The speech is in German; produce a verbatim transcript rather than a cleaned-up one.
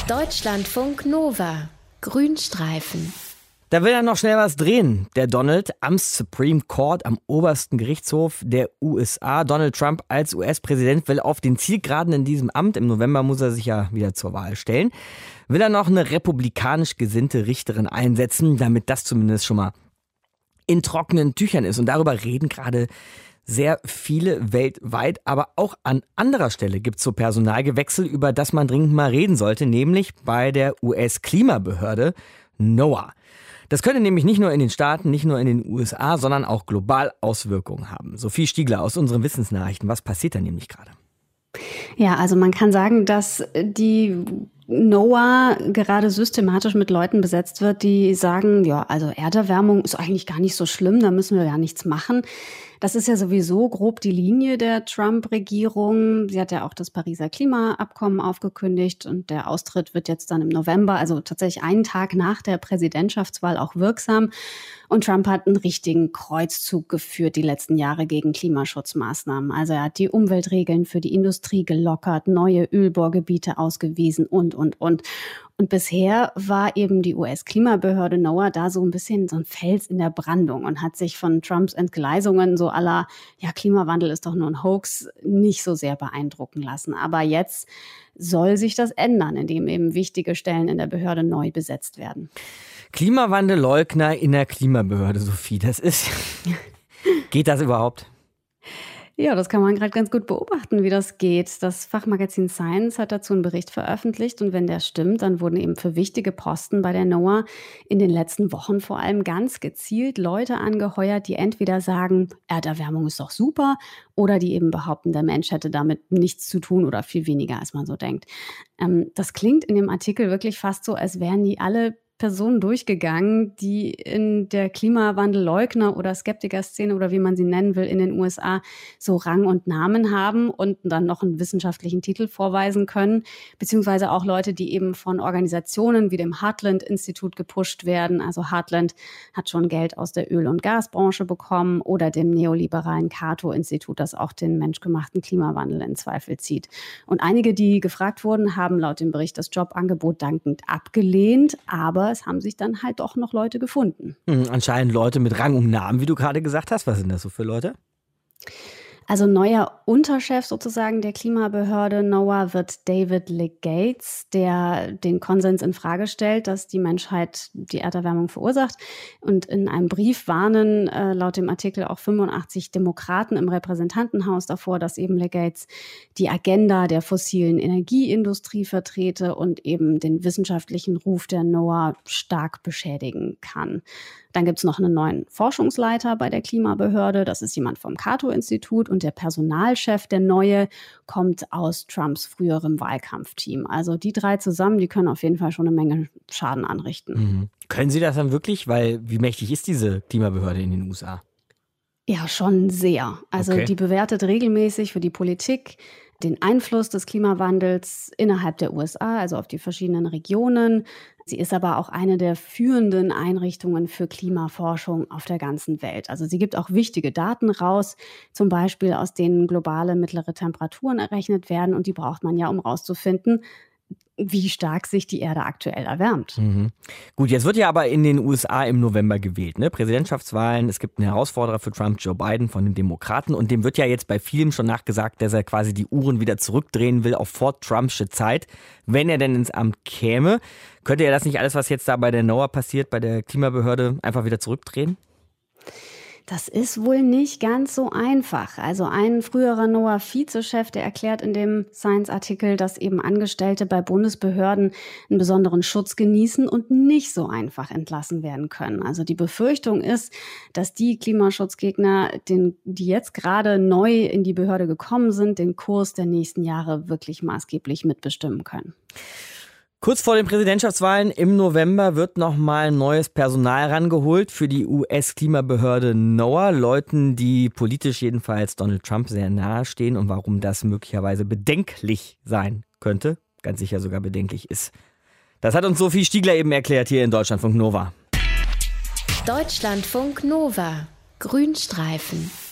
Deutschlandfunk Nova. Grünstreifen. Da will er noch schnell was drehen, der Donald, am Supreme Court, am obersten Gerichtshof der U S A. Donald Trump als U S-Präsident will auf den Zielgeraden in diesem Amt. Im November muss er sich ja wieder zur Wahl stellen. Will er noch eine republikanisch gesinnte Richterin einsetzen, damit das zumindest schon mal in trockenen Tüchern ist. Und darüber reden gerade sehr viele weltweit. Aber auch an anderer Stelle gibt es so Personalgewechsel, über das man dringend mal reden sollte, nämlich bei der U S-Klimabehörde NOAA. Das könnte nämlich nicht nur in den Staaten, nicht nur in den U S A, sondern auch global Auswirkungen haben. Sophie Stiegler aus unseren Wissensnachrichten. Was passiert da nämlich gerade? Ja, also man kann sagen, dass die NOAA gerade systematisch mit Leuten besetzt wird, die sagen, ja, also Erderwärmung ist eigentlich gar nicht so schlimm, da müssen wir ja nichts machen. Das ist ja sowieso grob die Linie der Trump-Regierung. Sie hat ja auch das Pariser Klimaabkommen aufgekündigt und der Austritt wird jetzt dann im November, also tatsächlich einen Tag nach der Präsidentschaftswahl auch wirksam. Und Trump hat einen richtigen Kreuzzug geführt die letzten Jahre gegen Klimaschutzmaßnahmen. Also er hat die Umweltregeln für die Industrie gelockert, neue Ölbohrgebiete ausgewiesen und, und, und. Und bisher war eben die U S-Klimabehörde NOAA da so ein bisschen so ein Fels in der Brandung und hat sich von Trumps Entgleisungen so à la, ja, Klimawandel ist doch nur ein Hoax, nicht so sehr beeindrucken lassen. Aber jetzt soll sich das ändern, indem eben wichtige Stellen in der Behörde neu besetzt werden. Klimawandelleugner in der Klimabehörde, Sophie, das ist... Geht das überhaupt? Ja, das kann man gerade ganz gut beobachten, wie das geht. Das Fachmagazin Science hat dazu einen Bericht veröffentlicht und wenn der stimmt, dann wurden eben für wichtige Posten bei der NOAA in den letzten Wochen vor allem ganz gezielt Leute angeheuert, die entweder sagen, Erderwärmung ist doch super oder die eben behaupten, der Mensch hätte damit nichts zu tun oder viel weniger, als man so denkt. Ähm, das klingt in dem Artikel wirklich fast so, als wären die alle Personen durchgegangen, die in der Klimawandelleugner- oder Skeptiker-Szene oder wie man sie nennen will, in den U S A so Rang und Namen haben und dann noch einen wissenschaftlichen Titel vorweisen können, beziehungsweise auch Leute, die eben von Organisationen wie dem Heartland-Institut gepusht werden. Also Heartland hat schon Geld aus der Öl- und Gasbranche bekommen oder dem neoliberalen Cato-Institut, das auch den menschgemachten Klimawandel in Zweifel zieht. Und einige, die gefragt wurden, haben laut dem Bericht das Jobangebot dankend abgelehnt, aber es haben sich dann halt doch noch Leute gefunden. Hm, anscheinend Leute mit Rang und Namen, wie du gerade gesagt hast. Was sind das so für Leute? Also neuer Unterchef sozusagen der Klimabehörde NOAA wird David Legates, der den Konsens in Frage stellt, dass die Menschheit die Erderwärmung verursacht. Und in einem Brief warnen äh, laut dem Artikel auch fünfundachtzig Demokraten im Repräsentantenhaus davor, dass eben Legates die Agenda der fossilen Energieindustrie vertrete und eben den wissenschaftlichen Ruf der NOAA stark beschädigen kann. Dann gibt es noch einen neuen Forschungsleiter bei der Klimabehörde. Das ist jemand vom Cato-Institut. Und der Personalchef, der neue, kommt aus Trumps früherem Wahlkampfteam. Also die drei zusammen, die können auf jeden Fall schon eine Menge Schaden anrichten. Mhm. Können sie das dann wirklich? Weil wie mächtig ist diese Klimabehörde in den U S A? Ja, schon sehr. Also Okay. Die bewertet regelmäßig für die Politik den Einfluss des Klimawandels innerhalb der U S A, also auf die verschiedenen Regionen. Sie ist aber auch eine der führenden Einrichtungen für Klimaforschung auf der ganzen Welt. Also sie gibt auch wichtige Daten raus, zum Beispiel aus denen globale mittlere Temperaturen errechnet werden. Und die braucht man ja, um rauszufinden, wie stark sich die Erde aktuell erwärmt. Mhm. Gut, jetzt wird ja aber in den U S A im November gewählt, ne? Präsidentschaftswahlen. Es gibt einen Herausforderer für Trump, Joe Biden von den Demokraten. Und dem wird ja jetzt bei vielen schon nachgesagt, dass er quasi die Uhren wieder zurückdrehen will auf vor-Trumpsche Zeit, wenn er denn ins Amt käme. Könnte er das nicht alles, was jetzt da bei der NOAA passiert, bei der Klimabehörde, einfach wieder zurückdrehen? Das ist wohl nicht ganz so einfach. Also ein früherer NOAA-Vizechef, der erklärt in dem Science-Artikel, dass eben Angestellte bei Bundesbehörden einen besonderen Schutz genießen und nicht so einfach entlassen werden können. Also die Befürchtung ist, dass die Klimaschutzgegner, den, die jetzt gerade neu in die Behörde gekommen sind, den Kurs der nächsten Jahre wirklich maßgeblich mitbestimmen können. Kurz vor den Präsidentschaftswahlen im November wird nochmal neues Personal rangeholt für die U S-Klimabehörde NOAA. Leuten, die politisch jedenfalls Donald Trump sehr nahe stehen und warum das möglicherweise bedenklich sein könnte, ganz sicher sogar bedenklich ist. Das hat uns Sophie Stiegler eben erklärt hier in Deutschlandfunk Nova. Deutschlandfunk Nova. Grünstreifen.